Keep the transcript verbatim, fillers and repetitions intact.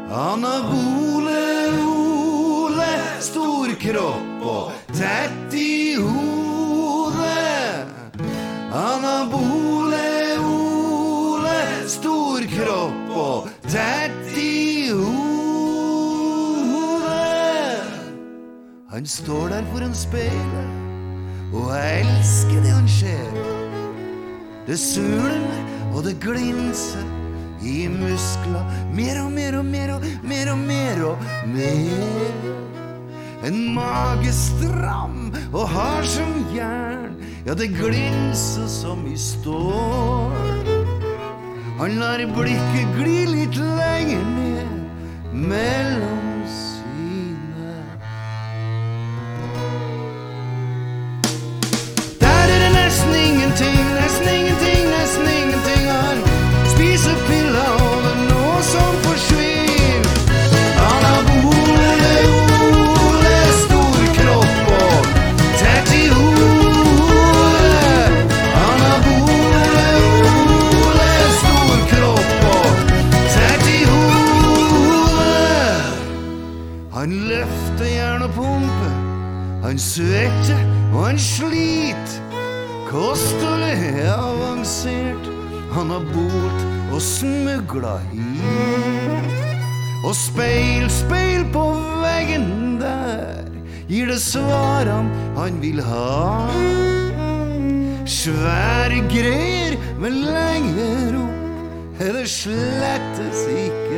Anabole Ole, stor kropp og tett i hodet. Anabole Ole, stor kropp og tett i hodet. Han står der foran speilet, og jeg elsker det han ser. Det suler og det glinser i muskler, mer og mer og mer og mer og mer og mer. En mage stram og hard som jern, ja det glinser som i stål. Han lar blikket gli litt lenger ned mellom sine. Der er det nesten ingenting, nesten ingenting, nesten ingenting. Han spiser piller og det er noe som forsvinner. Anabole Ole, stor kropp og tett i hodet. Anabole Ole, stor kropp og tett i hodet. Han løfter jern og pumper, han svetter og han sliter. Kostholdet er avansert, han har bort og smugla hit. Og speil, speil på veggen der gir det svarene han vil ha. Svære greier, men lenger opp er det slettes ikke